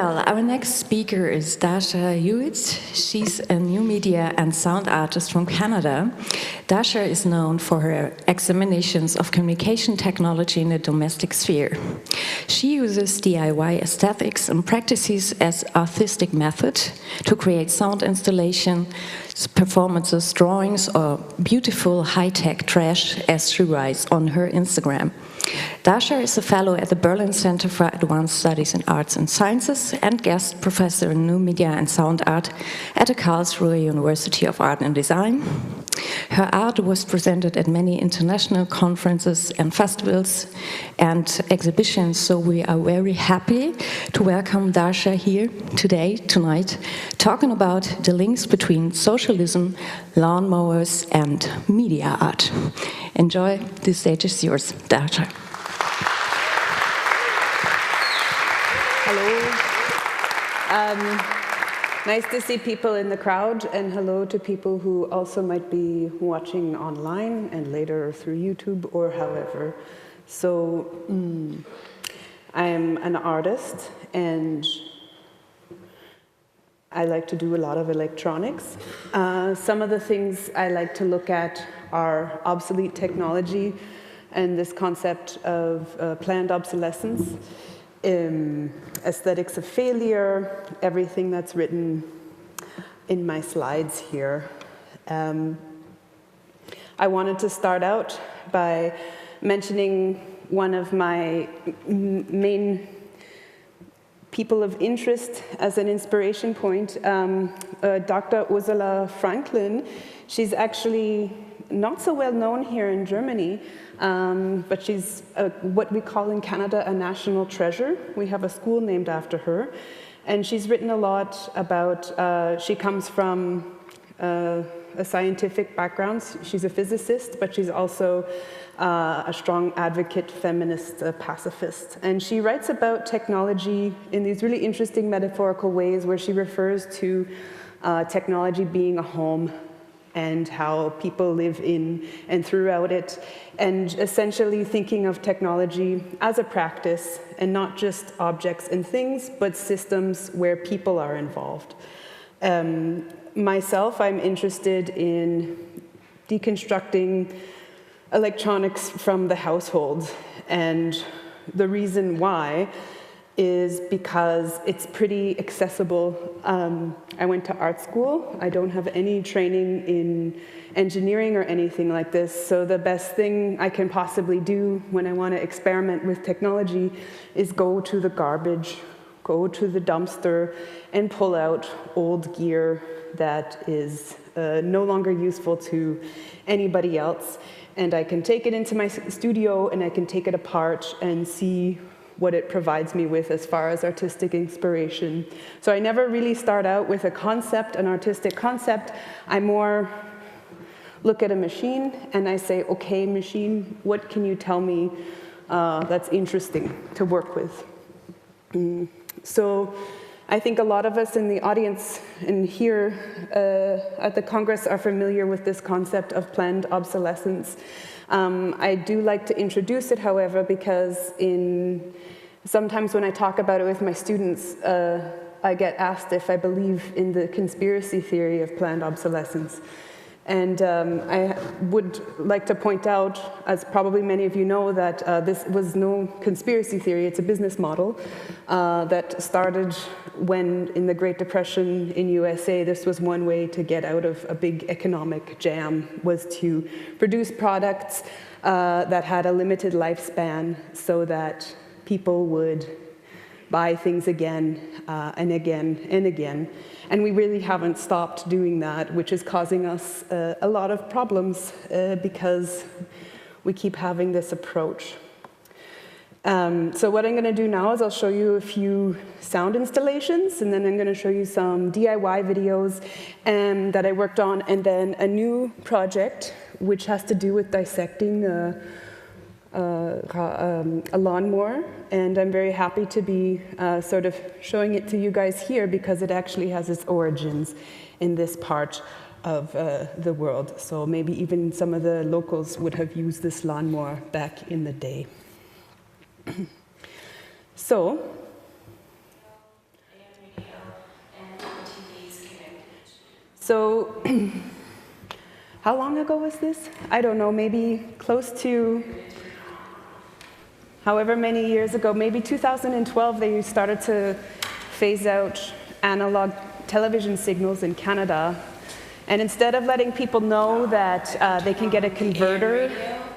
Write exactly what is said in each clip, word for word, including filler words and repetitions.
Well, our next speaker is Dasha Hewitt. She's a new media and sound artist from Canada. Dasha is known for her examinations of communication technology in the domestic sphere. She uses D I Y aesthetics and practices as artistic method to create sound installation, performances, drawings, or beautiful high-tech trash, as she writes on her Instagram. Dasha is a fellow at the Berlin Center for Advanced Studies in Arts and Sciences and guest professor in New Media and Sound Art at the Karlsruhe University of Art and Design. Her art was presented at many international conferences and festivals and exhibitions, so we are very happy to welcome Dasha here today, tonight, talking about the links between socialism, lawnmowers, and media art. Enjoy, the stage is yours, Dasha. Hello. Um, nice to see people in the crowd, and hello to people who also might be watching online and later through YouTube or however. So, mm, I am an artist, and I like to do a lot of electronics. Uh, some of the things I like to look at are obsolete technology and this concept of uh, planned obsolescence, um, aesthetics of failure, everything that's written in my slides here. Um, I wanted to start out by mentioning one of my main people of interest as an inspiration point, um, uh, Doctor Ursula Franklin. She's actually not so well known here in Germany, um, but she's a, what we call in Canada a national treasure. We have a school named after her. And she's written a lot about, uh, she comes from uh, a scientific background. She's a physicist, but she's also uh, a strong advocate, feminist, uh, pacifist. And she writes about technology in these really interesting metaphorical ways where she refers to uh, technology being a home and how people live in and throughout it, and essentially thinking of technology as a practice and not just objects and things, but systems where people are involved. Um, myself, I'm interested in deconstructing electronics from the household, and the reason why is because it's pretty accessible. Um, I went to art school. I don't have any training in engineering or anything like this, so the best thing I can possibly do when I want to experiment with technology is go to the garbage, go to the dumpster, and pull out old gear that is uh, no longer useful to anybody else. And I can take it into my studio and I can take it apart and see what it provides me with as far as artistic inspiration. So I never really start out with a concept, an artistic concept. I more look at a machine and I say, okay, machine, what can you tell me uh, that's interesting to work with? Mm. So I think a lot of us in the audience and here uh, at the Congress are familiar with this concept of planned obsolescence. Um, I do like to introduce it, however, because in sometimes when I talk about it with my students, uh, I get asked if I believe in the conspiracy theory of planned obsolescence. And um, I would like to point out, as probably many of you know, that uh, this was no conspiracy theory. It's a business model uh, that started when, in the Great Depression in U S A, this was one way to get out of a big economic jam, was to produce products uh, that had a limited lifespan so that people would buy things again uh, and again and again. And we really haven't stopped doing that, which is causing us uh, a lot of problems uh, because we keep having this approach. Um, so what I'm going to do now is I'll show you a few sound installations, and then I'm going to show you some D I Y videos um, that I worked on, and then a new project which has to do with dissecting uh, Uh, um, a lawnmower, and I'm very happy to be uh, sort of showing it to you guys here because it actually has its origins in this part of uh, the world. So maybe even some of the locals would have used this lawnmower back in the day. So So how long ago was this? I don't know, maybe close to however many years ago, maybe two thousand twelve, they started to phase out analog television signals in Canada. And instead of letting people know that uh, they can get a converter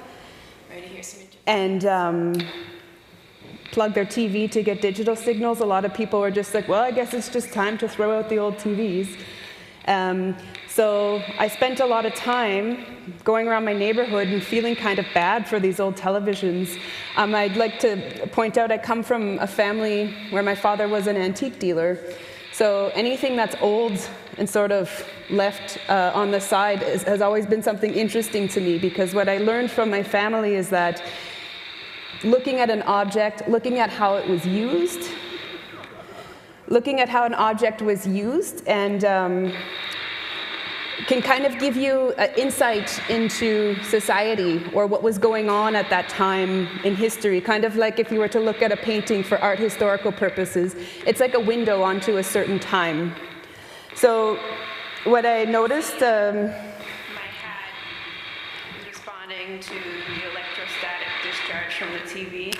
and um, plug their T V to get digital signals, a lot of people were just like, well, I guess it's just time to throw out the old T Vs. Um, so I spent a lot of time going around my neighborhood and feeling kind of bad for these old televisions. Um, I'd like to point out I come from a family where my father was an antique dealer. So anything that's old and sort of left uh, on the side is, has always been something interesting to me, because what I learned from my family is that looking at an object, looking at how it was used, looking at how an object was used and um, can kind of give you an insight into society or what was going on at that time in history, kind of like if you were to look at a painting for art historical purposes. It's like a window onto a certain time. So what I noticed... Um, My hat is responding to the electrostatic discharge from the T V.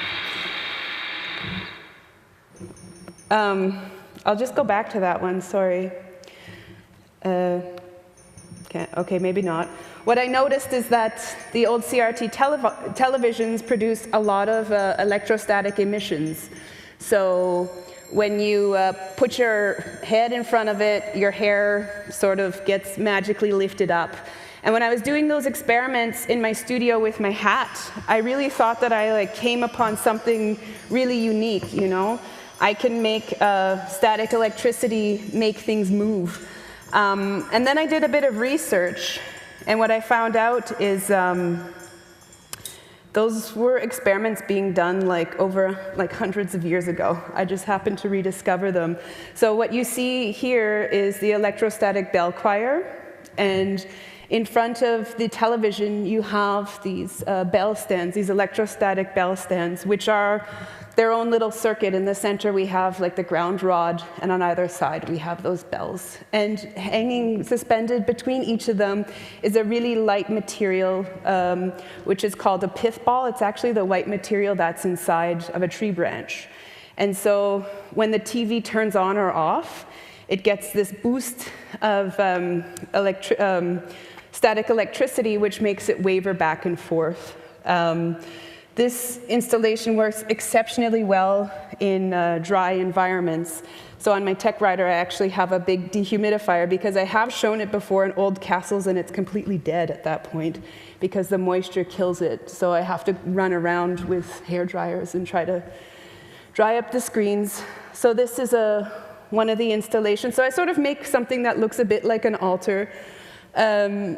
Um, I'll just go back to that one, sorry. Uh, okay, okay, maybe not. What I noticed is that the old C R T telev televisions produce a lot of uh, electrostatic emissions. So when you uh, put your head in front of it, your hair sort of gets magically lifted up. And when I was doing those experiments in my studio with my hat, I really thought that I like came upon something really unique, you know? I can make uh, static electricity make things move. Um, and then I did a bit of research, and what I found out is um, those were experiments being done like over like hundreds of years ago. I just happened to rediscover them. So what you see here is the electrostatic bell choir, and in front of the television you have these uh, bell stands, these electrostatic bell stands, which are their own little circuit. In the center we have like the ground rod, and on either side we have those bells. And hanging, suspended between each of them is a really light material, um, which is called a pith ball. It's actually the white material that's inside of a tree branch. And so when the T V turns on or off, it gets this boost of um, electri um, static electricity, which makes it waver back and forth. Um, This installation works exceptionally well in uh, dry environments. So on my TechRider, I actually have a big dehumidifier, because I have shown it before in old castles and it's completely dead at that point because the moisture kills it. So I have to run around with hair dryers and try to dry up the screens. So this is a, one of the installations. So I sort of make something that looks a bit like an altar. Um,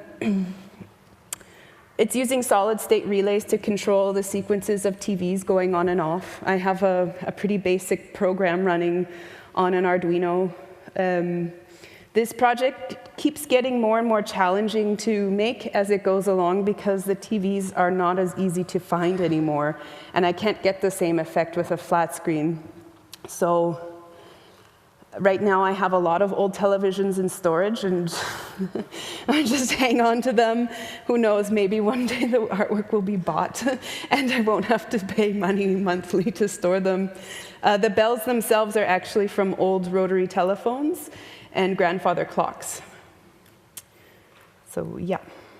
It's using solid-state relays to control the sequences of T Vs going on and off. I have a, a pretty basic program running on an Arduino. Um, this project keeps getting more and more challenging to make as it goes along, because the T Vs are not as easy to find anymore, and I can't get the same effect with a flat screen. So right now I have a lot of old televisions in storage, and I just hang on to them. Who knows, maybe one day the artwork will be bought and I won't have to pay money monthly to store them. Uh, the bells themselves are actually from old rotary telephones and grandfather clocks. So yeah.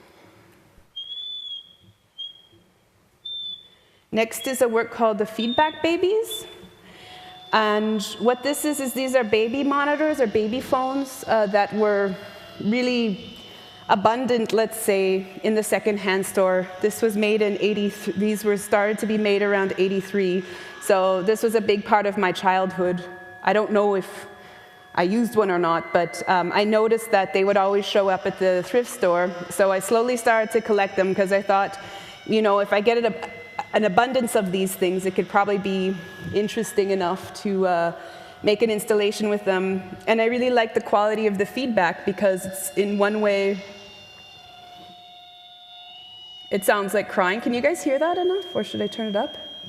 Next is a work called the Feedback Babies. And what this is, is these are baby monitors or baby phones uh, that were really abundant, let's say, in the secondhand store. This was made in eighty-three, these were started to be made around eighty-three. So this was a big part of my childhood. I don't know if I used one or not, but um, I noticed that they would always show up at the thrift store. So I slowly started to collect them, because I thought, you know, if I get it a an abundance of these things, it could probably be interesting enough to uh, make an installation with them. And I really like the quality of the feedback, because it's in one way, it sounds like crying. Can you guys hear that enough, or should I turn it up?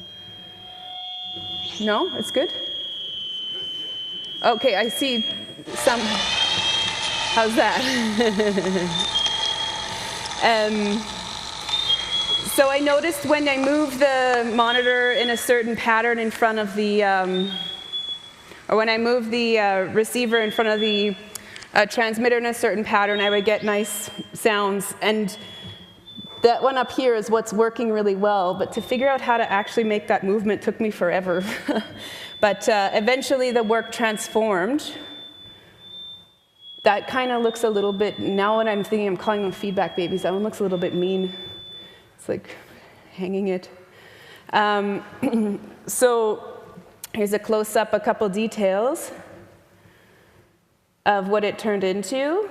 No, it's good? Okay, I see some. How's that? um, so I noticed when I moved the monitor in a certain pattern in front of the, um, or when I moved the uh, receiver in front of the uh, transmitter in a certain pattern, I would get nice sounds. And that one up here is what's working really well, but to figure out how to actually make that movement took me forever. But uh, eventually the work transformed. That kind of looks a little bit, now when I'm thinking I'm calling them feedback babies, that one looks a little bit mean. It's like hanging it. Um, so here's a close-up, a couple details of what it turned into.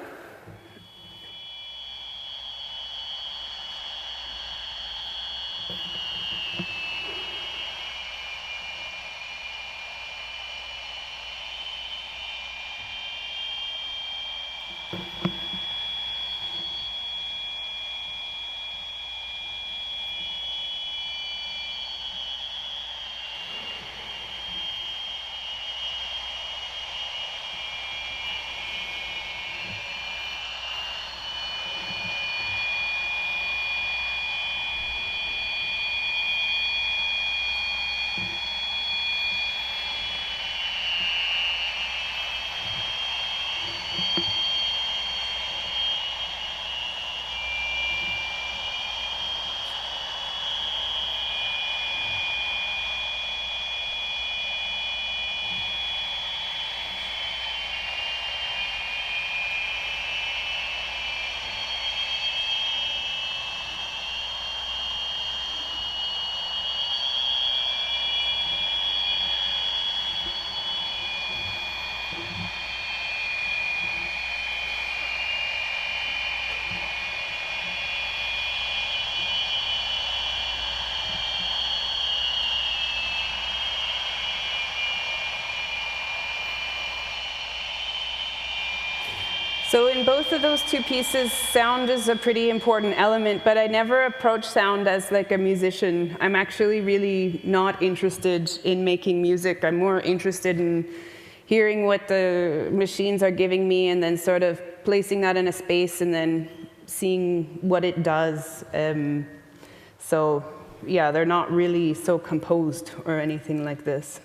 So in both of those two pieces, sound is a pretty important element, but I never approach sound as like a musician. I'm actually really not interested in making music. I'm more interested in hearing what the machines are giving me and then sort of placing that in a space and then seeing what it does. Um, so yeah, they're not really so composed or anything like this.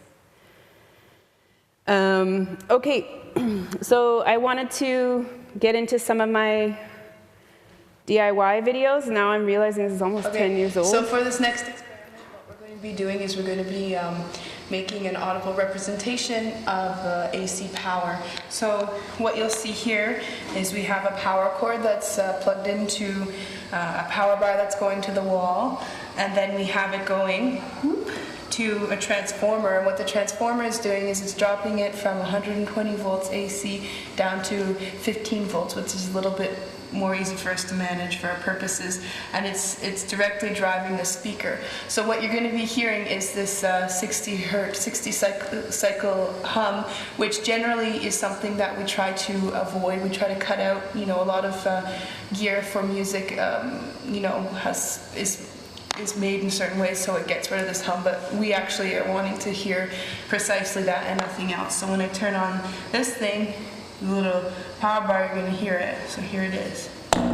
Um, okay, so I wanted to get into some of my D I Y videos. Now I'm realizing this is almost okay. ten years old. So for this next experiment, what we're going to be doing is we're going to be um, making an audible representation of uh, A C power. So what you'll see here is we have a power cord that's uh, plugged into uh, a power bar that's going to the wall, and then we have it going whoop, to a transformer, and what the transformer is doing is it's dropping it from one hundred twenty volts A C down to fifteen volts, which is a little bit more easy for us to manage for our purposes, and it's it's directly driving the speaker. So what you're going to be hearing is this uh, sixty hertz, sixty cycle, cycle hum, which generally is something that we try to avoid. We try to cut out, you know, a lot of uh, gear for music, um, you know, has is is made in certain ways so it gets rid of this hum, but we actually are wanting to hear precisely that and nothing else. So when I turn on this thing, the little power bar, you're going to hear it. So here it is.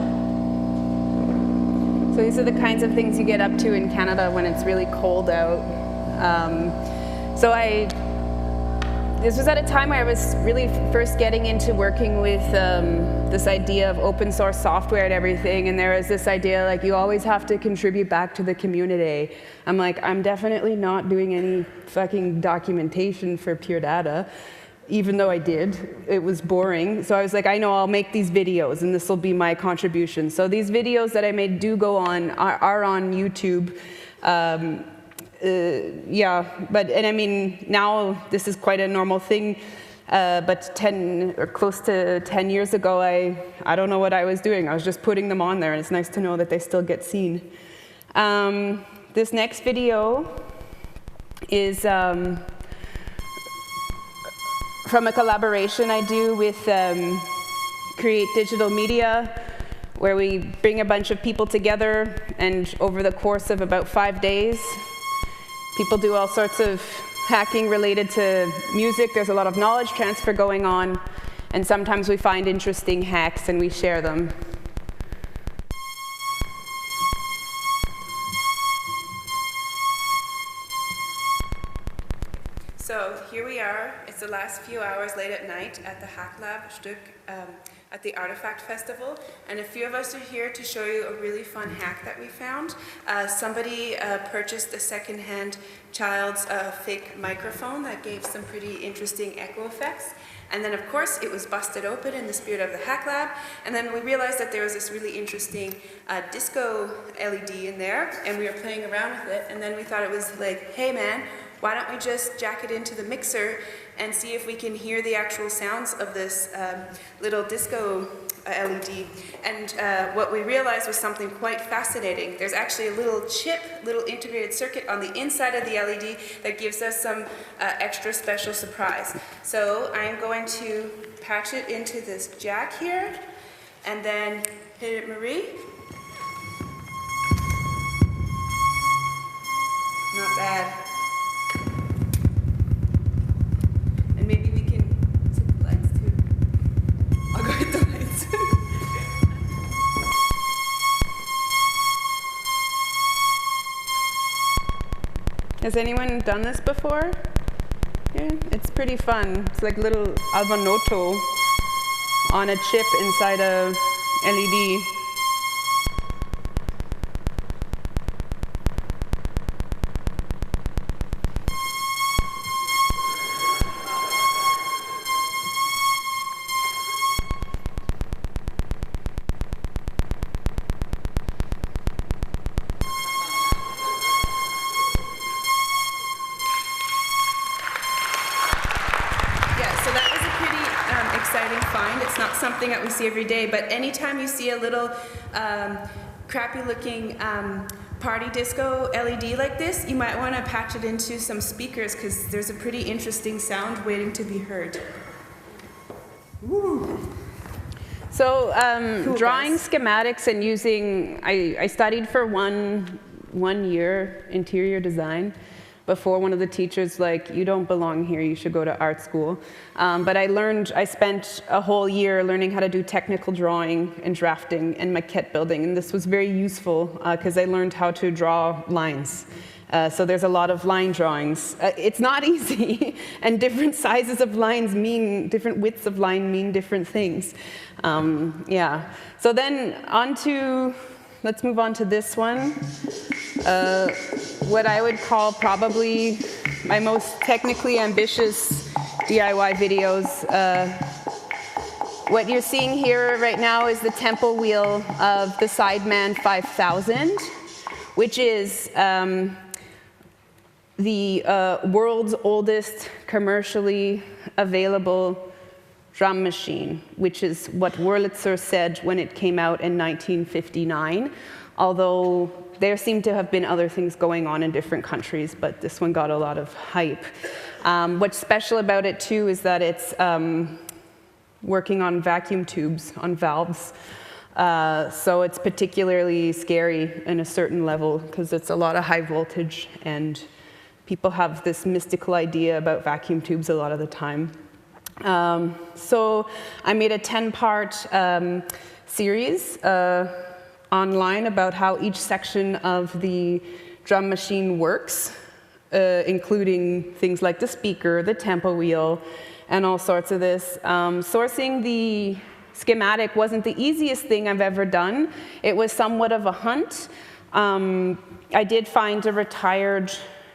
So these are the kinds of things you get up to in Canada when it's really cold out. Um, so I, this was at a time where I was really first getting into working with um, this idea of open source software and everything, and there was this idea like you always have to contribute back to the community. I'm like, I'm definitely not doing any fucking documentation for Pure Data, even though I did. It was boring. So I was like, I know I'll make these videos and this will be my contribution. So these videos that I made do go on, are, are on YouTube. Um, uh, yeah, but, and I mean, now this is quite a normal thing. Uh, but ten or close to ten years ago, I, I don't know what I was doing. I was just putting them on there, and it's nice to know that they still get seen. Um, this next video is um, from a collaboration I do with um, Create Digital Media, where we bring a bunch of people together, and over the course of about five days, people do all sorts of hacking related to music. There's a lot of knowledge transfer going on, And sometimes we find interesting hacks and we share them. So here we are. It's the last few hours late at night at the Hack Lab Stück um, at the Artifact Festival, and a few of us are here to show you a really fun hack that we found. Uh, somebody uh, purchased a secondhand child's uh, fake microphone that gave some pretty interesting echo effects. And then, of course, it was busted open in the spirit of the Hack Lab. And then we realized that there was this really interesting uh, disco L E D in there, and we were playing around with it. And then we thought it was like, hey, man, why don't we just jack it into the mixer and see if we can hear the actual sounds of this um, little disco uh, L E D. And uh, what we realized was something quite fascinating. There's actually a little chip, little integrated circuit on the inside of the L E D that gives us some uh, extra special surprise. So I'm going to patch it into this jack here, and then hit it, Marie. Not bad. And maybe we can tip the lights too. I'll go hit the lights. Has anyone done this before? Yeah, it's pretty fun. It's like little Albanoto on a chip inside a L E D. It's not something that we see every day, but anytime you see a little um, crappy looking um, party disco L E D like this, you might want to patch it into some speakers because there's a pretty interesting sound waiting to be heard. Woo. So um, Cool, drawing guys. schematics and using, I, I studied for one, one year interior design before one of the teachers like, you don't belong here, you should go to art school. Um, but I learned, I spent a whole year learning how to do technical drawing and drafting and maquette building, and this was very useful because uh, I learned how to draw lines. Uh, so there's a lot of line drawings. Uh, it's not easy, and different sizes of lines mean, different widths of line mean different things. Um, yeah, so then on to, let's move on to this one. Uh, what I would call probably my most technically ambitious D I Y videos. Uh, what you're seeing here right now is the tempo wheel of the Sideman five thousand, which is um, the uh, world's oldest commercially available drum machine, which is what Wurlitzer said when it came out in nineteen fifty-nine, although there seem to have been other things going on in different countries, but this one got a lot of hype. Um, what's special about it, too, is that it's um, working on vacuum tubes, on valves. Uh, so it's particularly scary in a certain level, because it's a lot of high voltage, and people have this mystical idea about vacuum tubes a lot of the time. Um, so I made a ten-part um, series uh, online about how each section of the drum machine works, uh, including things like the speaker, the tempo wheel, and all sorts of this. Um, sourcing the schematic wasn't the easiest thing I've ever done. It was somewhat of a hunt. Um, I did find a retired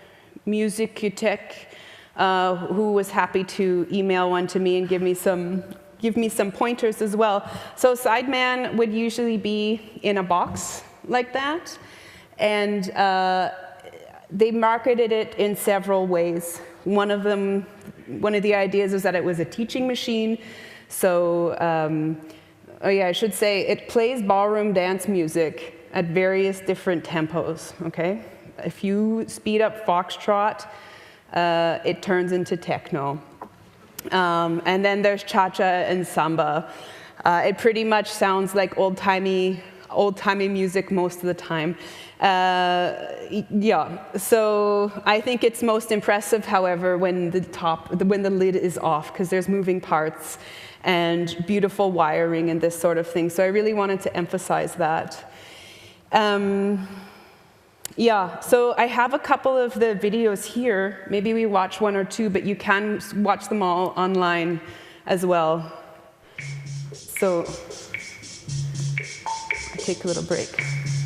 music-tech uh, who was happy to email one to me and give me some give me some pointers as well. So Sideman would usually be in a box like that, and uh, they marketed it in several ways. One of them, one of the ideas is that it was a teaching machine. So, um, oh yeah, I should say it plays ballroom dance music at various different tempos, okay? If you speed up foxtrot, uh, it turns into techno. Um, and then there's cha-cha and samba. Uh, it pretty much sounds like old-timey old-timey music most of the time. Uh, yeah, so I think it's most impressive, however, when the top, when the lid is off, because there's moving parts and beautiful wiring and this sort of thing. So I really wanted to emphasize that. Um, yeah, so I have a couple of the videos here. Maybe we watch one or two, but you can watch them all online as well. So I'll take a little break.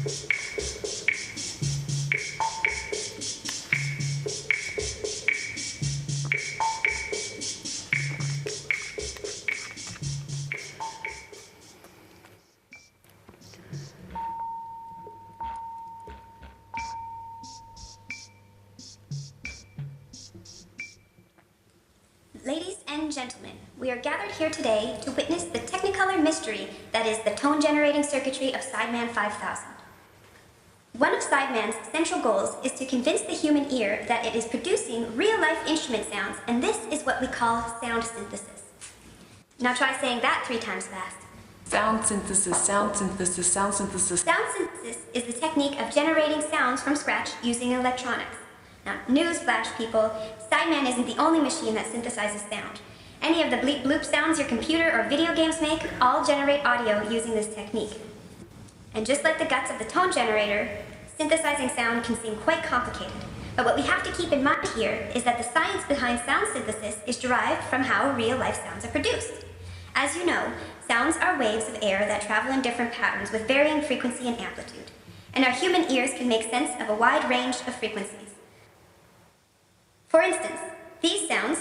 Ladies and gentlemen, we are gathered here today to witness the Technicolor mystery that is the tone-generating circuitry of Sideman five thousand. One of Sideman's central goals is to convince the human ear that it is producing real-life instrument sounds, and this is what we call sound synthesis. Now try saying that three times fast. Sound synthesis, sound synthesis, sound synthesis. Sound synthesis is the technique of generating sounds from scratch using electronics. Now, newsflash, people, Sideman isn't the only machine that synthesizes sound. Any of the bleep bloop sounds your computer or video games make all generate audio using this technique. And just like the guts of the tone generator, synthesizing sound can seem quite complicated. But what we have to keep in mind here is that the science behind sound synthesis is derived from how real-life sounds are produced. As you know, sounds are waves of air that travel in different patterns with varying frequency and amplitude. And our human ears can make sense of a wide range of frequencies. For instance, these sounds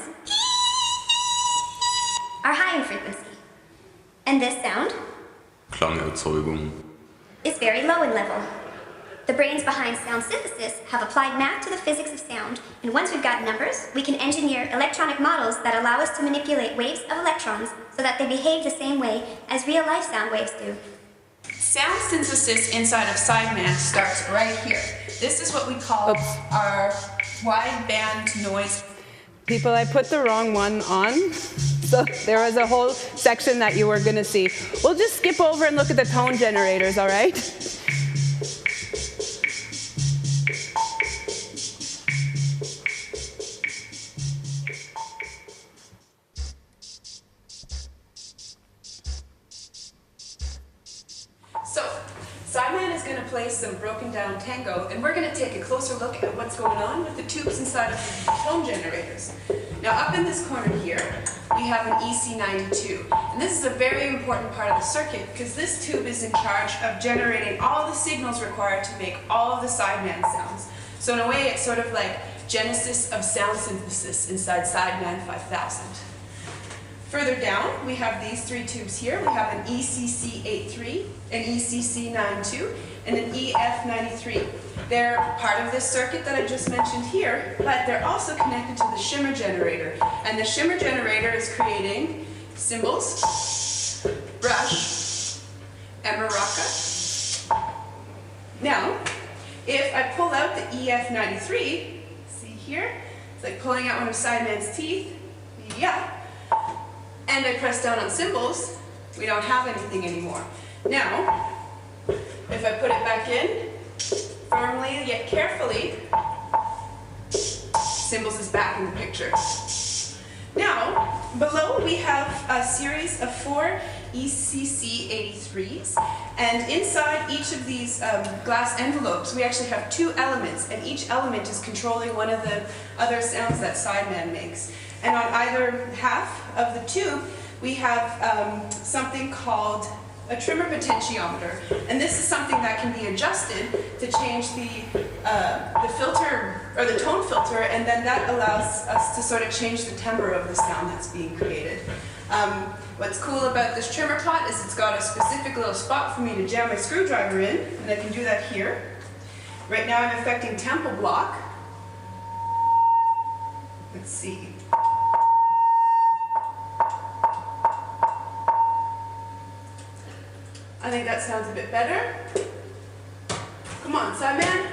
are high in frequency. And this sound Klangerzeugung is very low in level. The brains behind sound synthesis have applied math to the physics of sound, and once we've got numbers, we can engineer electronic models that allow us to manipulate waves of electrons so that they behave the same way as real-life sound waves do. Sound synthesis inside of Sideman starts right here. This is what we call Oops. our wideband noise. People, I put the wrong one on. So there was a whole section that you were going to see. We'll just skip over and look at the tone generators, all right? So, Sideman is going to play some broken down tango, and we're going to take a closer look at what's going on with the tubes inside of the tone generators. Now, up in this corner here, we have an E C ninety-two, and this is a very important part of the circuit because this tube is in charge of generating all the signals required to make all of the Sideman sounds. So in a way, it's sort of like genesis of sound synthesis inside Sideman five thousand. Further down, we have these three tubes here. We have an E C C eighty-three, an E C C ninety-two, and an E F ninety-three. They're part of this circuit that I just mentioned here, but they're also connected to the shimmer generator. And the shimmer generator is creating cymbals, brush, and maraca. Now, if I pull out the E F ninety-three, see here, it's like pulling out one of Sideman's teeth, yeah. And I press down on cymbals, we don't have anything anymore. Now, if I put it back in, firmly yet carefully, cymbals is back in the picture. Now, below we have a series of four E C C eighty-threes, and inside each of these um, glass envelopes we actually have two elements, and each element is controlling one of the other sounds that Sideman makes. And on either half of the tube, we have um, something called a trimmer potentiometer. And this is something that can be adjusted to change the, uh, the filter, or the tone filter, and then that allows us to sort of change the timbre of the sound that's being created. Um, what's cool about this trimmer pot is it's got a specific little spot for me to jam my screwdriver in, and I can do that here. Right now I'm affecting tempo block. Let's see. I think that sounds a bit better. Come on, Sideman.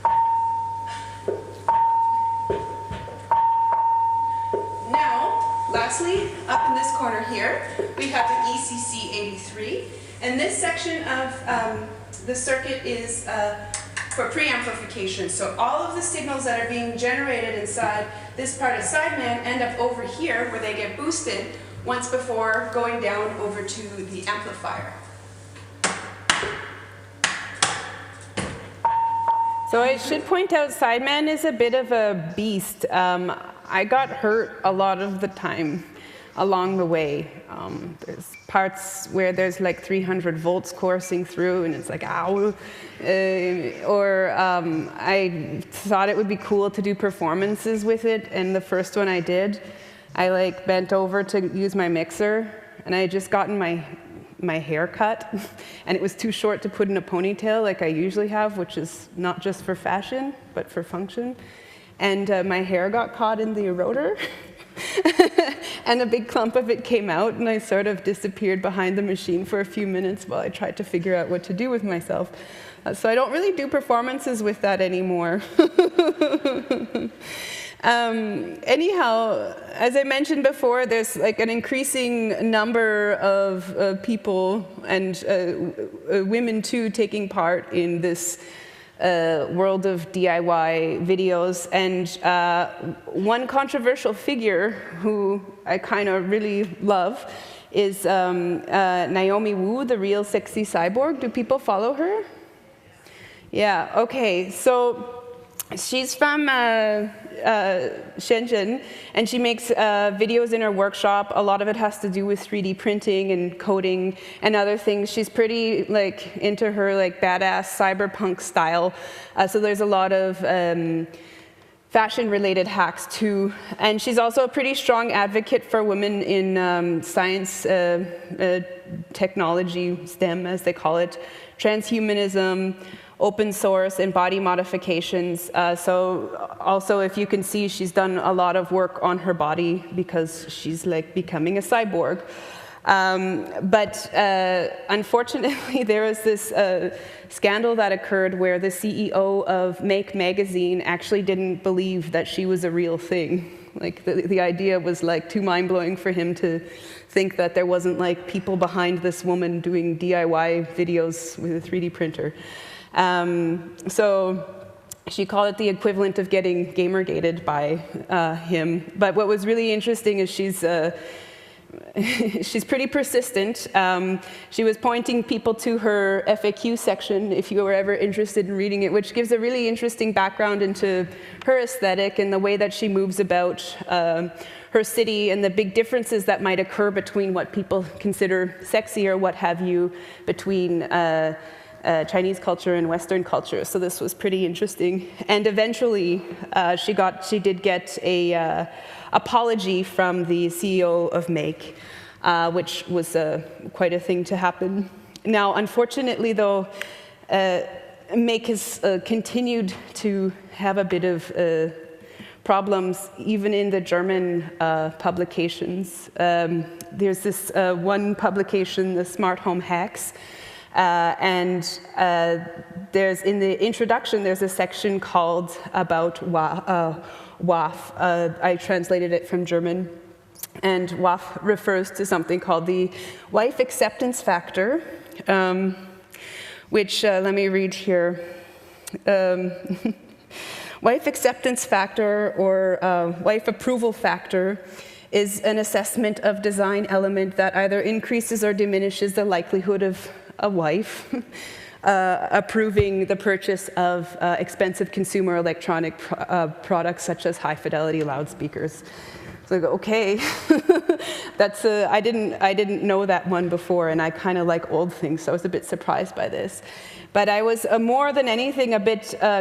Now, Lastly, up in this corner here, we have the E C C eighty-three. And this section of um, the circuit is uh, for preamplification. So all of the signals that are being generated inside this part of Sideman end up over here where they get boosted once before going down over to the amplifier. So I should point out, Sideman is a bit of a beast. Um, I got hurt a lot of the time along the way. Um, there's parts where there's like three hundred volts coursing through and it's like, ow. Uh, or um, I thought it would be cool to do performances with it, and the first one I did, I like bent over to use my mixer, and I had just gotten my my hair cut, and it was too short to put in a ponytail like I usually have, which is not just for fashion, but for function. And uh, my hair got caught in the eroder, and a big clump of it came out, and I sort of disappeared behind the machine for a few minutes while I tried to figure out what to do with myself. Uh, so I don't really do performances with that anymore. Um, anyhow, as I mentioned before, there's like an increasing number of uh, people and uh, uh, women too taking part in this uh, world of D I Y videos. And uh, one controversial figure who I kind of really love is um, uh, Naomi Wu, the real sexy cyborg. Do people follow her? Yeah, okay, so she's from uh, uh, Shenzhen, and she makes uh, videos in her workshop. A lot of it has to do with three D printing and coding and other things. She's pretty like into her like badass cyberpunk style. Uh, so there's a lot of um, fashion-related hacks too. And she's also a pretty strong advocate for women in um, science, uh, uh, technology, STEM as they call it, transhumanism, open source, and body modifications. Uh, so also, if you can see, she's done a lot of work on her body because she's like becoming a cyborg. Um, but uh, unfortunately, there was this uh, scandal that occurred where the C E O of Make magazine actually didn't believe that she was a real thing. Like the, the idea was like too mind-blowing for him to think that there wasn't like people behind this woman doing D I Y videos with a three D printer. Um, so she called it the equivalent of getting gamergated by uh, him. But what was really interesting is she's uh, she's pretty persistent. Um, she was pointing people to her F A Q section if you were ever interested in reading it, which gives a really interesting background into her aesthetic and the way that she moves about um, her city and the big differences that might occur between what people consider sexy or what have you between uh, Uh, Chinese culture and Western culture, so this was pretty interesting. And eventually, uh, she got, she did get a uh, apology from the C E O of Make, uh, which was uh, quite a thing to happen. Now, unfortunately, though, uh, Make has uh, continued to have a bit of uh, problems, even in the German uh, publications. Um, there's this uh, one publication, the Smart Home Hacks. Uh, and uh, there's in the introduction, there's a section called about W A F. Uh, I translated it from German. And W A F refers to something called the wife acceptance factor, um, which, uh, let me read here. Um, wife acceptance factor, or uh, wife approval factor, is an assessment of design element that either increases or diminishes the likelihood of a wife uh, approving the purchase of uh, expensive consumer electronic pro uh, products such as high-fidelity loudspeakers. So I go, okay, that's a, I didn't I didn't know that one before, and I kind of like old things, so I was a bit surprised by this. But I was uh, more than anything a bit uh,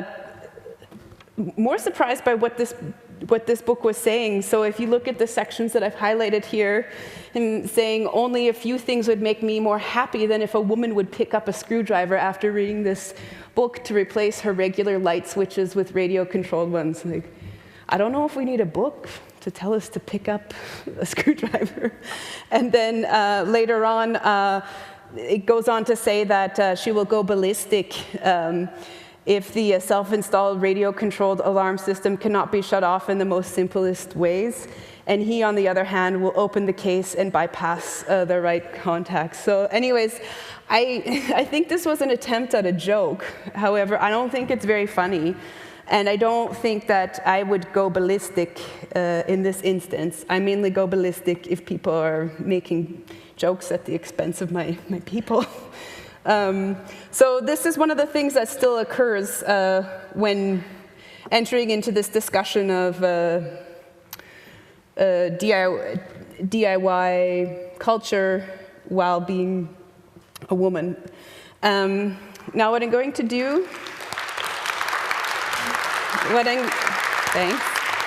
more surprised by what this what this book was saying. So if you look at the sections that I've highlighted here, and saying only a few things would make me more happy than if a woman would pick up a screwdriver after reading this book to replace her regular light switches with radio-controlled ones. Like, I don't know if we need a book to tell us to pick up a screwdriver. And then uh, later on, uh, it goes on to say that uh, she will go ballistic um, if the uh, self-installed radio-controlled alarm system cannot be shut off in the most simplest ways. And he, on the other hand, will open the case and bypass uh, the right contacts. So anyways, I, I think this was an attempt at a joke. However, I don't think it's very funny. And I don't think that I would go ballistic uh, in this instance. I mainly go ballistic if people are making jokes at the expense of my, my people. um, so this is one of the things that still occurs uh, when entering into this discussion of uh, uh, D I Y culture while being a woman. Um, now what I'm going to do What I'm, thanks.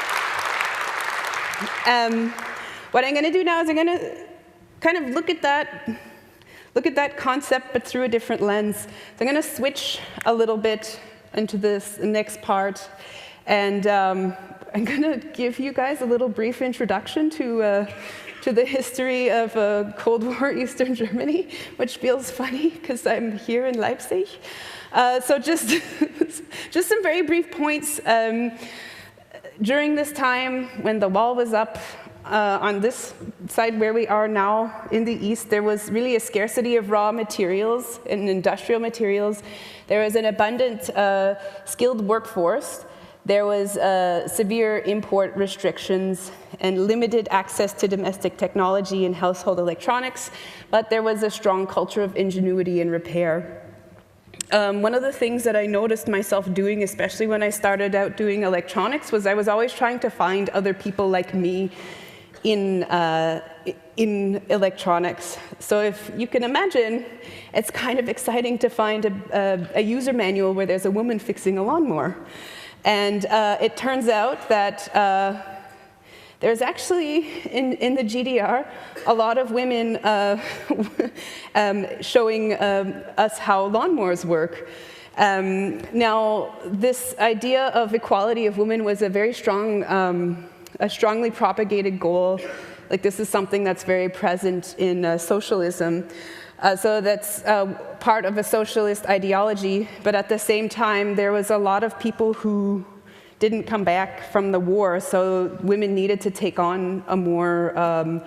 Um, what I'm going to do now is I'm going to kind of look at that, look at that concept, but through a different lens. So I'm going to switch a little bit into this next part, and um, I'm going to give you guys a little brief introduction to uh, to the history of uh, Cold War Eastern Germany, which feels funny because I'm here in Leipzig. Uh, so just, just some very brief points. Um, during this time, when the wall was up, uh, on this side where we are now in the east, there was really a scarcity of raw materials and industrial materials. There was an abundant uh, skilled workforce. There was uh, severe import restrictions and limited access to domestic technology and household electronics, but there was a strong culture of ingenuity and repair. Um, one of the things that I noticed myself doing, especially when I started out doing electronics, was I was always trying to find other people like me in, uh, in electronics. So if you can imagine, it's kind of exciting to find a, a, a user manual where there's a woman fixing a lawnmower. And uh, it turns out that uh, there's actually, in, in the G D R, a lot of women uh, um, showing um, us how lawnmowers work. Um, now, this idea of equality of women was a very strong, um, a strongly propagated goal. Like, this is something that's very present in uh, socialism. Uh, so that's uh, part of a socialist ideology, but at the same time, there was a lot of people who didn't come back from the war, so women needed to take on a more, um,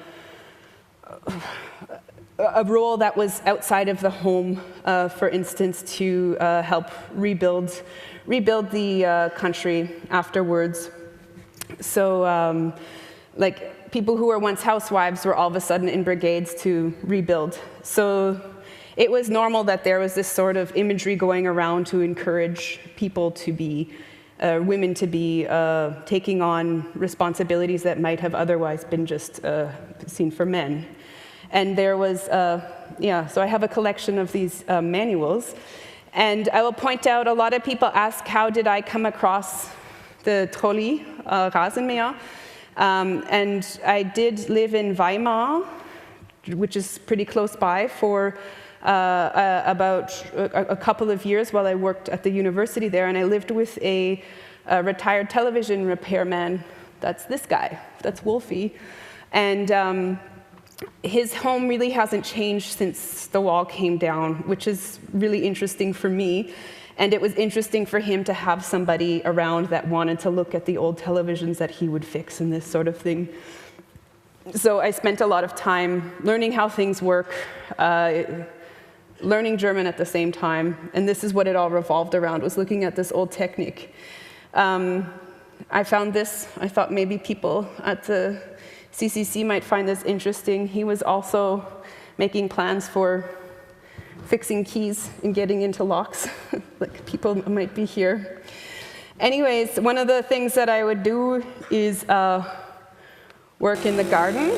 a role that was outside of the home, uh, for instance, to uh, help rebuild, rebuild the uh, country afterwards. So, um, like, people who were once housewives were all of a sudden in brigades to rebuild. So it was normal that there was this sort of imagery going around to encourage people to be, uh, women to be uh, taking on responsibilities that might have otherwise been just uh, seen for men. And there was, uh, yeah, so I have a collection of these uh, manuals. And I will point out, a lot of people ask, how did I come across the Trolley, uh, Rasenmäher? Um, and I did live in Weimar, which is pretty close by, for uh, uh, about a, a couple of years while I worked at the university there, and I lived with a, a retired television repairman. That's this guy, that's Wolfie. And um, his home really hasn't changed since the wall came down, which is really interesting for me. And it was interesting for him to have somebody around that wanted to look at the old televisions that he would fix and this sort of thing. So I spent a lot of time learning how things work, uh, learning German at the same time, and this is what it all revolved around, was looking at this old technique. Um, I found this, I thought maybe people at the C C C might find this interesting. He was also making plans for fixing keys and getting into locks, like people might be here. Anyways, one of the things that I would do is uh, work in the garden.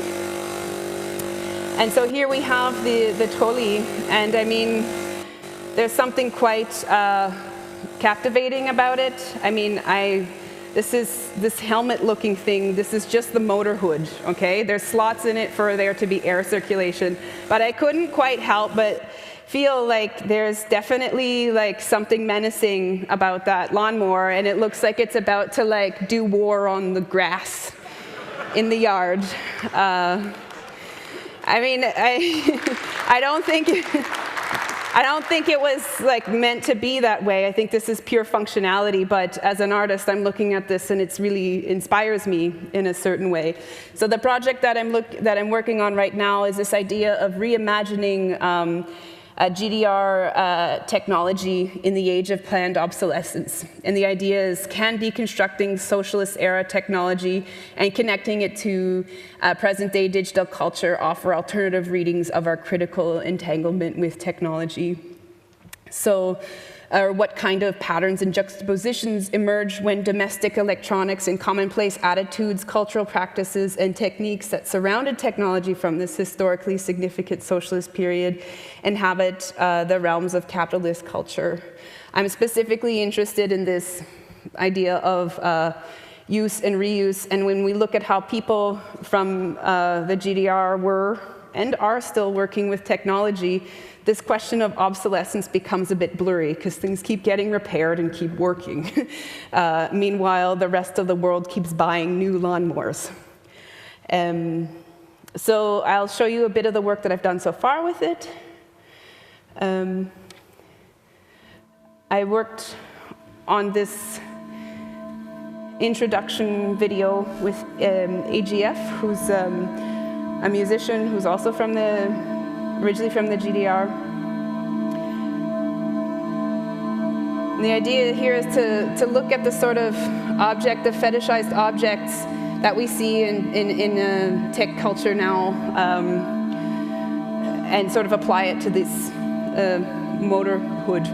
And so here we have the, the trolley, and I mean, there's something quite uh, captivating about it. I mean, I, this is this helmet-looking thing, this is just the motor hood, okay? There's slots in it for there to be air circulation, but I couldn't quite help but feel like there's definitely like something menacing about that lawnmower, and it looks like it's about to like do war on the grass in the yard. Uh, I mean, I, I don't think, I don't think it was like meant to be that way. I think this is pure functionality, but as an artist, I'm looking at this and it's really inspires me in a certain way. So the project that I'm look that I'm working on right now is this idea of reimagining um, Uh, G D R uh, technology in the age of planned obsolescence. And the idea is, can deconstructing socialist era technology and connecting it to uh, present day digital culture offer alternative readings of our critical entanglement with technology? So, or uh, what kind of patterns and juxtapositions emerge when domestic electronics and commonplace attitudes, cultural practices, and techniques that surrounded technology from this historically significant socialist period inhabit uh, the realms of capitalist culture. I'm specifically interested in this idea of uh, use and reuse, and when we look at how people from uh, the G D R were and are still working with technology, this question of obsolescence becomes a bit blurry because things keep getting repaired and keep working. uh, meanwhile, the rest of the world keeps buying new lawnmowers. Um, so I'll show you a bit of the work that I've done so far with it. Um, I worked on this introduction video with um, A G F, who's um, a musician who's also from the originally from the G D R. And the idea here is to, to look at the sort of object, the fetishized objects that we see in, in, in uh, tech culture now, um, and sort of apply it to this uh, motorhood.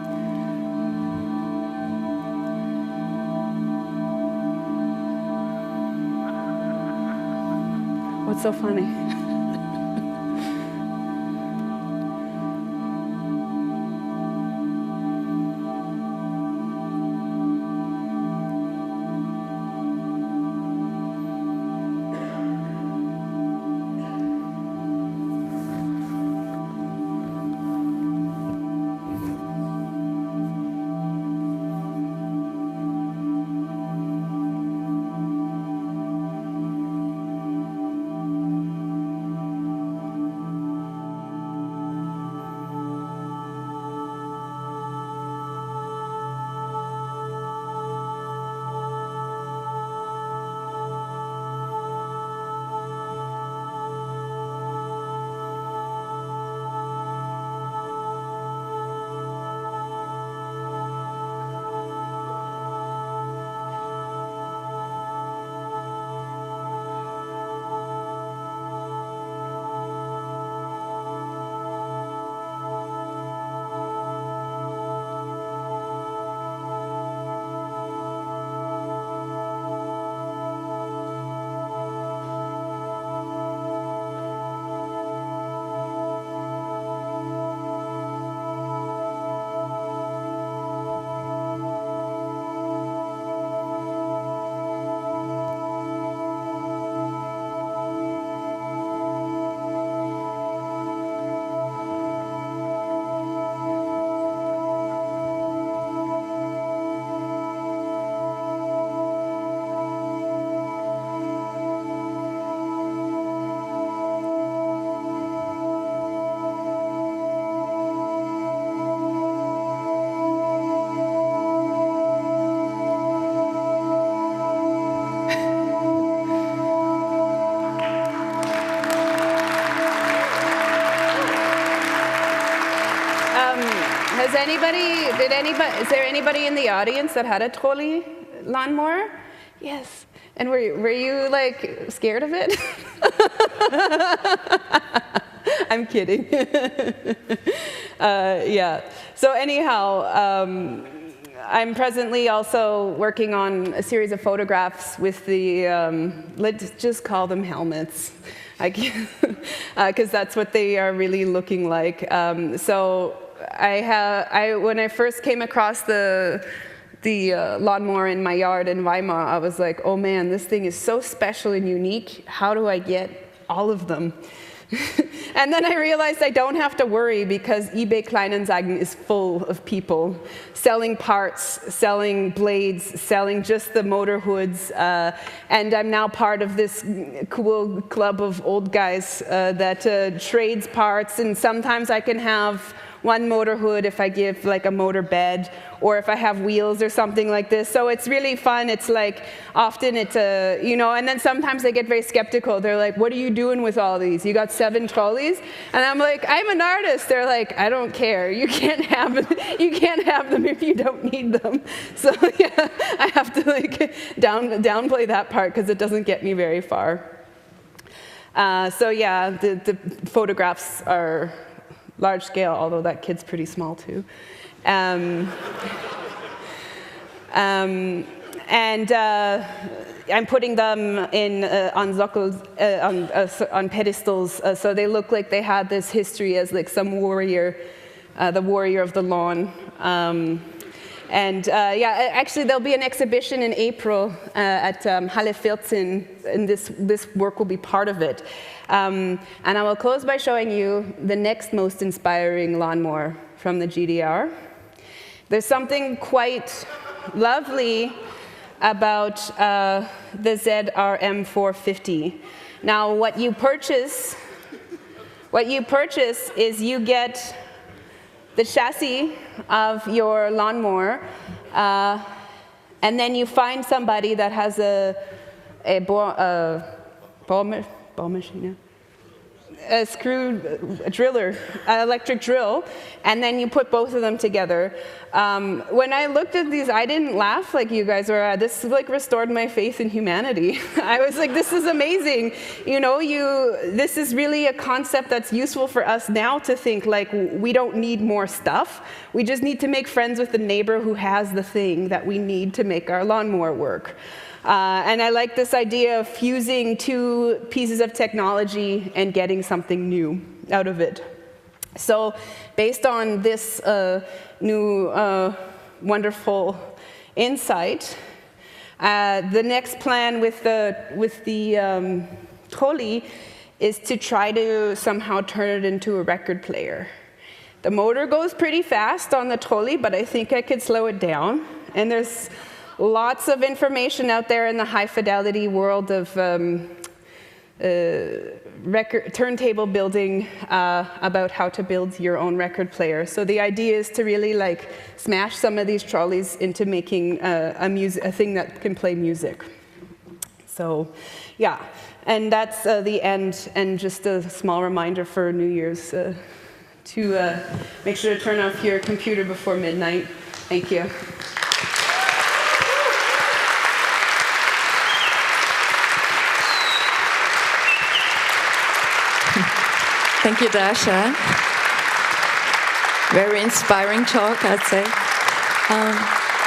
What's so funny? Has anybody, did anybody, is there anybody in the audience that had a trolley lawnmower? Yes. And were you, were you like scared of it? I'm kidding. uh, yeah. So anyhow, um, I'm presently also working on a series of photographs with the, um, let's just call them helmets. Because uh, that's what they are really looking like. Um, so I have, I, when I first came across the, the uh, lawnmower in my yard in Weimar, I was like, oh man, this thing is so special and unique. How do I get all of them? And then I realized I don't have to worry because eBay Kleinanzeigen is full of people selling parts, selling blades, selling just the motor hoods. Uh, and I'm now part of this cool club of old guys uh, that uh, trades parts. And sometimes I can have one motor hood if I give like a motor bed, or if I have wheels or something like this. So it's really fun. It's like, often it's a, you know, and then sometimes they get very skeptical. They're like, what are you doing with all these? You got seven trolleys? And I'm like, I'm an artist. They're like, I don't care. You can't have them. You can't have them if you don't need them. So yeah, I have to like down, downplay that part because it doesn't get me very far. Uh, so yeah, the, the photographs are large scale, although that kid's pretty small too. Um, um, and uh, I'm putting them in uh, on zokkels, uh, on, uh, on pedestals, uh, so they look like they had this history as like some warrior, uh, the warrior of the lawn. Um, And uh, yeah, actually there'll be an exhibition in April uh, at um, Halle fourteen, and this, this work will be part of it. Um, and I will close by showing you the next most inspiring lawnmower from the G D R. There's something quite lovely about uh, the Z R M four fifty. Now what you purchase, what you purchase is you get the chassis of your lawnmower, uh, and then you find somebody that has a a bore, a bore, bore machine, a screw a driller, an electric drill, and then you put both of them together. Um, when I looked at these, I didn't laugh like you guys were. This like restored my faith in humanity. I was like, this is amazing. You know, you. This is really a concept that's useful for us now to think like we don't need more stuff. We just need to make friends with the neighbor who has the thing that we need to make our lawnmower work. Uh, and I like this idea of fusing two pieces of technology and getting something new out of it. So based on this uh, new uh, wonderful insight, uh, the next plan with the, with the um, trolley is to try to somehow turn it into a record player. The motor goes pretty fast on the trolley, but I think I could slow it down. And there's lots of information out there in the high fidelity world of um, uh, record, turntable building uh, about how to build your own record player. So the idea is to really like smash some of these trolleys into making uh, a, music, a thing that can play music. So yeah, and that's uh, the end, and just a small reminder for New Year's uh, to uh, make sure to turn off your computer before midnight. Thank you. Thank you, Dasha. Very inspiring talk, I'd say. Um,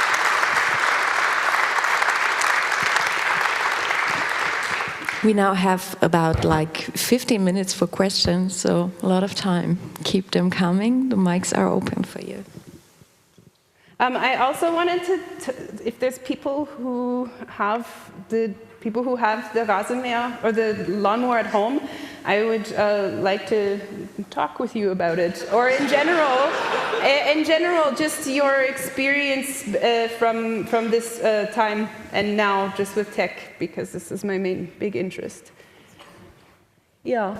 we now have about like fifteen minutes for questions, so a lot of time. Keep them coming. The mics are open for you. Um, I also wanted to, to, if there's people who have the people who have the Rasenmäher or the lawnmower at home, I would uh, like to talk with you about it. Or in general, in general, just your experience uh, from from this uh, time and now, just with tech, because this is my main big interest. Yeah.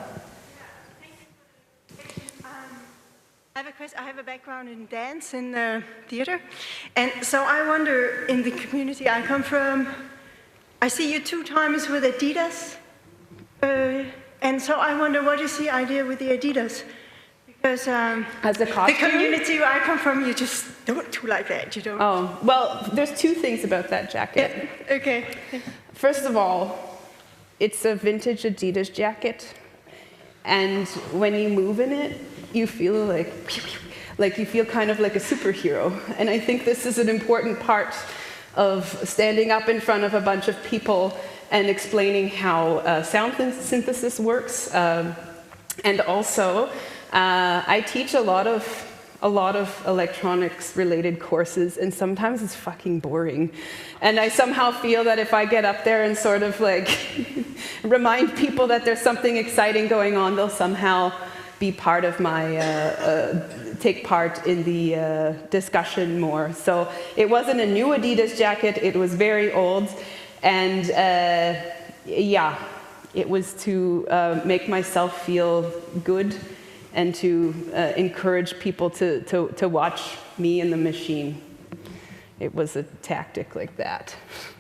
I have a question. I have a background in dance and uh, theater, and so I wonder, in the community I come from, I see you two times with Adidas, uh, and so I wonder what is the idea with the Adidas? Because um, As a the costume? community I come from, you just don't do like that. You don't. Oh, well, there's two things about that jacket. Yeah. Okay. First of all, it's a vintage Adidas jacket, and when you move in it, you feel like, like you feel kind of like a superhero. And I think this is an important part of standing up in front of a bunch of people and explaining how uh, sound synthesis works. Um, and also, uh, I teach a lot of a lot of electronics-related courses, and sometimes it's fucking boring. And I somehow feel that if I get up there and sort of like remind people that there's something exciting going on, they'll somehow be part of my, uh, uh, take part in the uh, discussion more. So it wasn't a new Adidas jacket, it was very old, and uh, yeah, it was to uh, make myself feel good and to uh, encourage people to, to, to watch me and the machine. It was a tactic like that.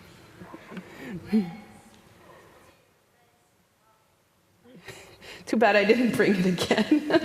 Too bad I didn't bring it again.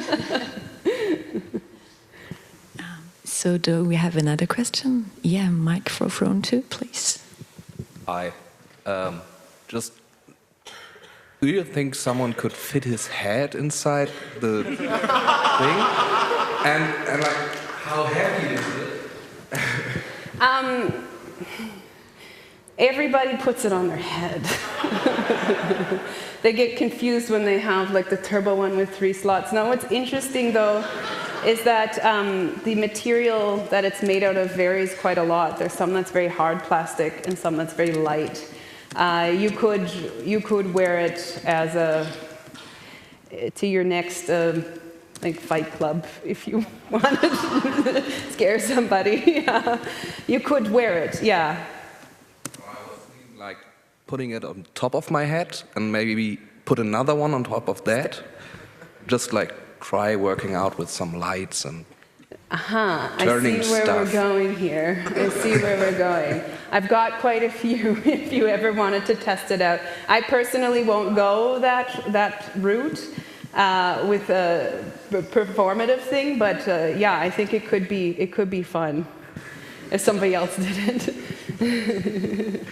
So do we have another question? Yeah, microphone too, please. Hi. Um, just, do you think someone could fit his head inside the thing? And, and like, how heavy is it? um, everybody puts it on their head. They get confused when they have like the turbo one with three slots. Now what's interesting though is that um, the material that it's made out of varies quite a lot. There's some that's very hard plastic and some that's very light. Uh, you could you could wear it as a to your next uh, like fight club if you wanted to scare somebody. Yeah. You could wear it, yeah. I was thinking like putting it on top of my head and maybe put another one on top of that. Just like try working out with some lights and uh-huh. turning I see where stuff. we're going here. I see where we're going. I've got quite a few if you ever wanted to test it out. I personally won't go that, that route uh, with a performative thing, but uh, yeah, I think it could be, it could be fun if somebody else did it.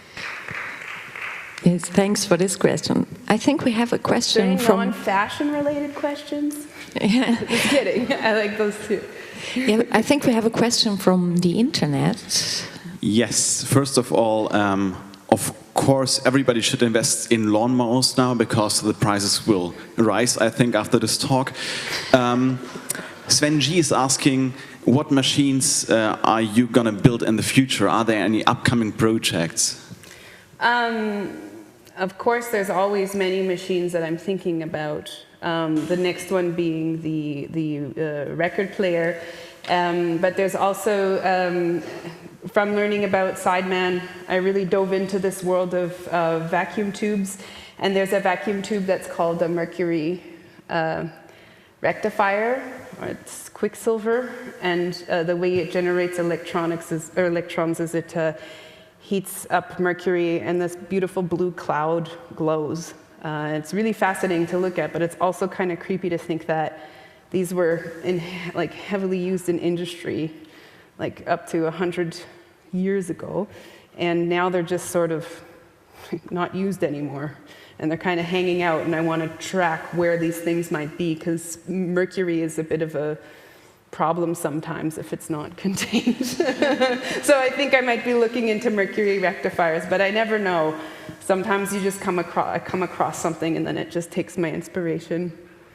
Yes, thanks for this question. I think we have a question Any from... non-fashion related questions? Yeah. Just kidding, I like those too. Yeah, I think we have a question from the internet. Yes, first of all, um, of course, everybody should invest in lawnmowers now because the prices will rise, I think, after this talk. Um, Sven G is asking, what machines uh, are you going to build in the future? Are there any upcoming projects? Um, of course, there's always many machines that I'm thinking about. Um, the next one being the, the uh, record player. Um, but there's also, um, from learning about Sideman, I really dove into this world of uh, vacuum tubes. And there's a vacuum tube that's called a mercury uh, rectifier, or it's quicksilver. And uh, the way it generates electronics is, or electrons is it uh, heats up mercury, and this beautiful blue cloud glows. Uh, it's really fascinating to look at, but it's also kind of creepy to think that these were in, like heavily used in industry, like up to a hundred years ago, and now they're just sort of not used anymore, and they're kind of hanging out. And I want to track where these things might be, because mercury is a bit of a problem sometimes if it's not contained. So I think I might be looking into mercury rectifiers, but I never know. Sometimes you just come across, I come across something and then it just takes my inspiration.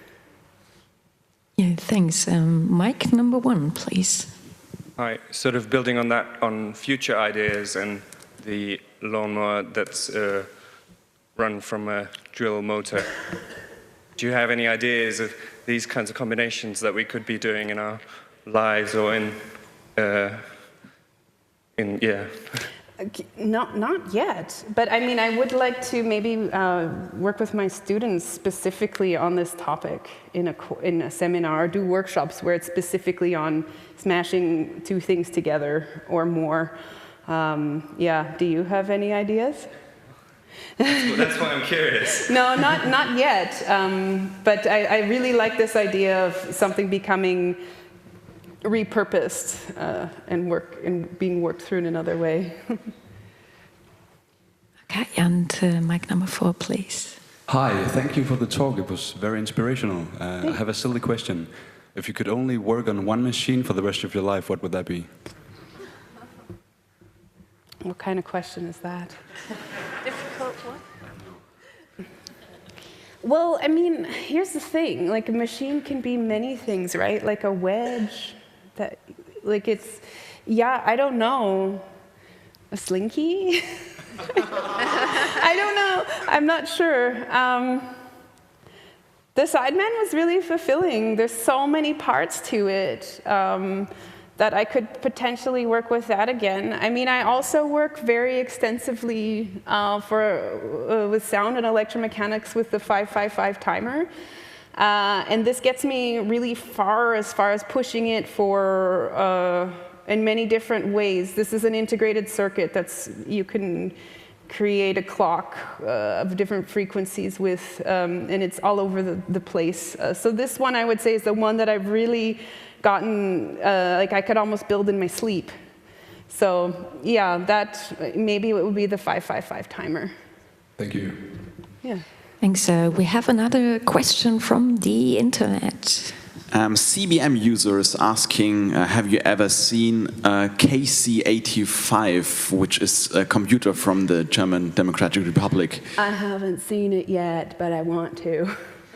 Yeah, thanks. Um, Mike, number one, please. Hi, sort of building on that, on future ideas and the lawnmower that's uh, run from a drill motor. Do you have any ideas of these kinds of combinations that we could be doing in our lives or in, uh, in yeah? Not, not yet, but I mean, I would like to maybe uh, work with my students specifically on this topic in a, in a seminar, or do workshops where it's specifically on smashing two things together or more. Um, yeah, do you have any ideas? Well, that's why I'm curious. No, not, not yet, um, but I, I really like this idea of something becoming repurposed uh, and work and being worked through in another way. Okay, and uh, mic number four, please. Hi, thank you for the talk. It was very inspirational. Uh, I have a silly question. If you could only work on one machine for the rest of your life, what would that be? What kind of question is that? Difficult what? Well, I mean, here's the thing. Like, a machine can be many things, right? Like a wedge. That, like, it's, yeah, I don't know. A slinky? I don't know. I'm not sure. Um, the Sideman was really fulfilling. There's so many parts to it. Um, that I could potentially work with that again. I mean, I also work very extensively uh, for, uh, with sound and electromechanics with the five five five timer. Uh, and this gets me really far as far as pushing it for, uh, in many different ways. This is an integrated circuit that's, you can create a clock uh, of different frequencies with, um, and it's all over the, the place. Uh, so this one I would say is the one that I've really gotten, uh, like I could almost build in my sleep. So yeah, that maybe it would be the five five five timer. Thank you. Yeah. Thanks. Uh, we have another question from the internet. Um, C B M users asking, uh, have you ever seen uh, K C eighty-five, which is a computer from the German Democratic Republic? I haven't seen it yet, but I want to.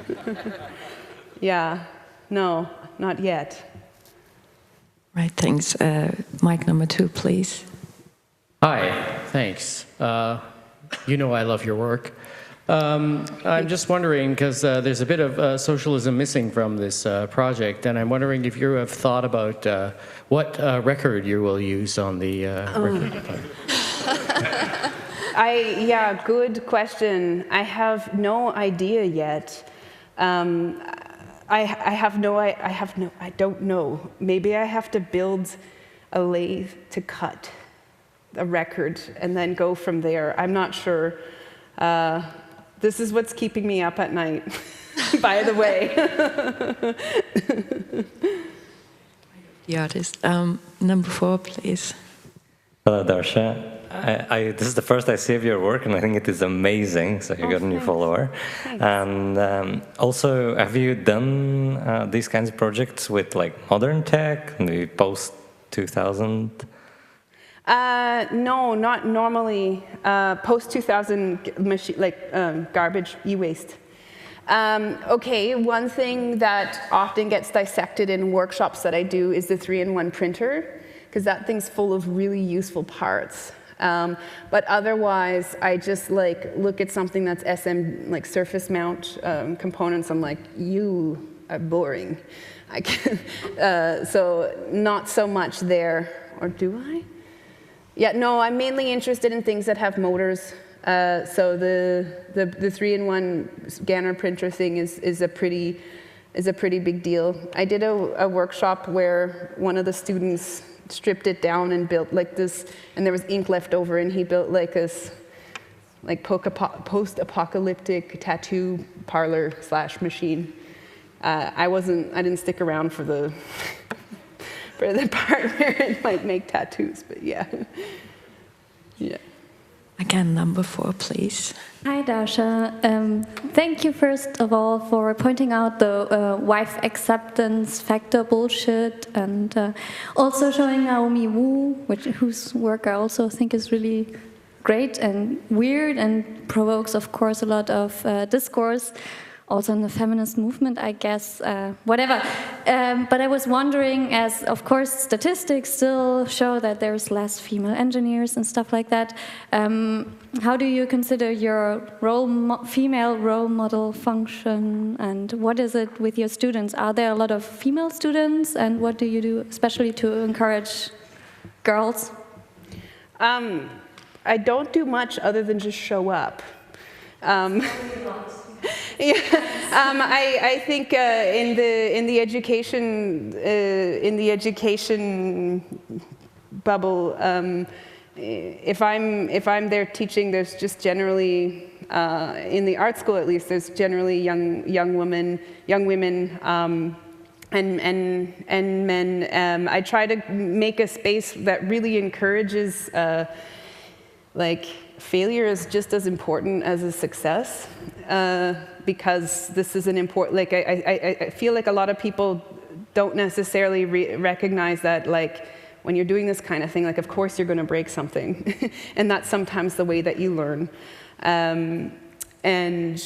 Yeah, no, not yet. Right, thanks. Uh, mic number two, please. Hi, thanks. Uh, you know I love your work. Um, I'm just wondering, because uh, there's a bit of uh, socialism missing from this uh, project, and I'm wondering if you have thought about uh, what uh, record you will use on the uh, Oh. record. I, yeah, good question. I have no idea yet. Um, I, I have no, I, I have no, I don't know. Maybe I have to build a lathe to cut a record and then go from there. I'm not sure. Uh, this is what's keeping me up at night, by the way. The artist. Um, number four, please. Hello, Darsha. I, I, this is the first I see of your work, and I think it is amazing. So you Oh, got a new thanks. follower. Thanks. And um, also, have you done uh, these kinds of projects with like modern tech, the post two thousand? Uh, no, not normally. Uh, Post two thousand, machine, like um, garbage, e-waste. Um, okay, one thing that often gets dissected in workshops that I do is the three in one printer, because that thing's full of really useful parts. Um, but otherwise, I just like look at something that's S M, like surface mount um, components. I'm like, you are boring. I can, uh, so not so much there, or do I? Yeah, no, I'm mainly interested in things that have motors. Uh, so the the, the three in one scanner printer thing is is a pretty is a pretty big deal. I did a, a workshop where one of the students stripped it down and built like this, and there was ink left over, and he built like this like post-apocalyptic tattoo parlor slash machine. Uh, I wasn't. I didn't stick around for the. for the part where it might make tattoos, but yeah. Yeah. Again, number four, please. Hi, Darsha. Um, thank you, first of all, for pointing out the uh, wife acceptance factor bullshit, and uh, also showing Naomi Wu, which, whose work I also think is really great and weird and provokes, of course, a lot of uh, discourse. Also in the feminist movement, I guess, uh, whatever. Um, but I was wondering, as of course statistics still show that there's less female engineers and stuff like that, um, how do you consider your role mo female role model function, and what is it with your students? Are there a lot of female students, and what do you do especially to encourage girls? Um, I don't do much other than just show up. Um, Yeah, um, I, I think uh, in the in the education uh, in the education bubble, um, if I'm if I'm there teaching, there's just generally uh, in the art school at least, there's generally young young women young women um, and and and men. Um, I try to make a space that really encourages uh, like. Failure is just as important as a success, uh, because this is an important, like, I, I, I feel like a lot of people don't necessarily re recognize that, like, when you're doing this kind of thing, like, of course you're going to break something, and that's sometimes the way that you learn. Um, and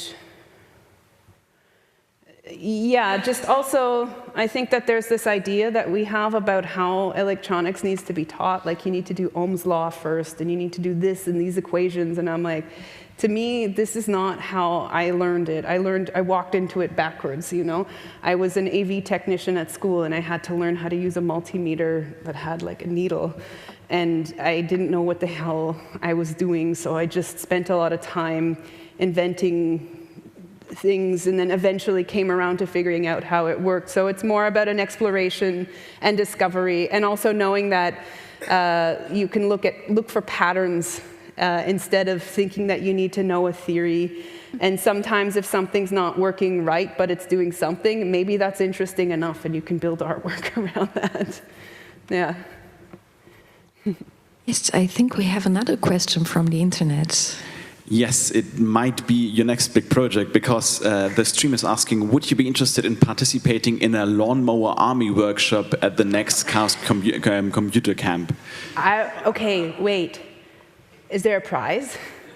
yeah, just also, I think that there's this idea that we have about how electronics needs to be taught, like you need to do Ohm's law first, and you need to do this and these equations, and I'm like, to me, this is not how I learned it. I learned, I walked into it backwards, you know? I was an A V technician at school, and I had to learn how to use a multimeter that had like a needle, and I didn't know what the hell I was doing, so I just spent a lot of time inventing things and then eventually came around to figuring out how it worked. So it's more about an exploration and discovery, and also knowing that uh, you can look at look for patterns uh, instead of thinking that you need to know a theory. And sometimes if something's not working right, but it's doing something, maybe that's interesting enough and you can build artwork around that. Yeah. Yes, I think we have another question from the internet. Yes, it might be your next big project, because uh, the stream is asking, would you be interested in participating in a lawnmower army workshop at the next Chaos compu um, Computer Camp? I, okay, wait. Is there a prize?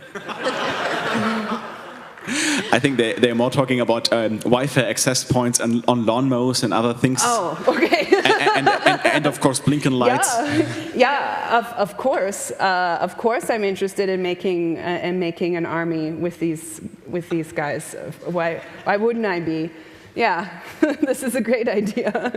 I think they, they're more talking about um, Wi-Fi access points and on lawnmowers and other things. Oh, okay. and, and, and, and of course, blinking lights. Yeah, yeah of, of course. Uh, of course I'm interested in making, uh, in making an army with these, with these guys. Why, why wouldn't I be? Yeah, this is a great idea.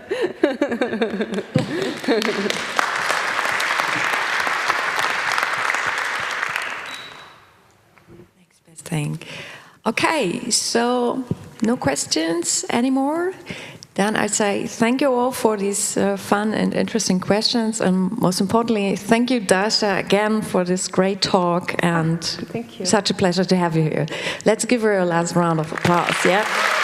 Thing. Okay, so no questions anymore. Then I'd say thank you all for these uh, fun and interesting questions, and most importantly, thank you, Dasha, again for this great talk, and thank you. Such a pleasure to have you here. Let's give her a last round of applause, yeah?